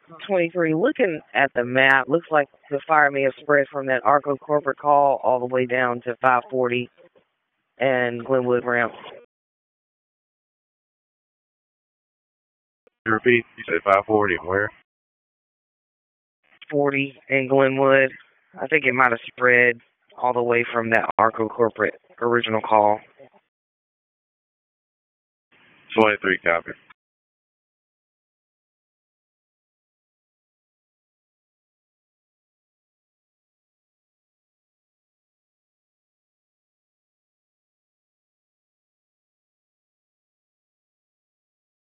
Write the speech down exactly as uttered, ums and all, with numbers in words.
twenty-three, looking at the map, looks like the fire may have spread from that Arco corporate call all the way down to five forty and Glenwood ramp. You repeat? You said five forty and where? forty in Glenwood. I think it might have spread all the way from that Arco corporate original call. twenty-three, copy.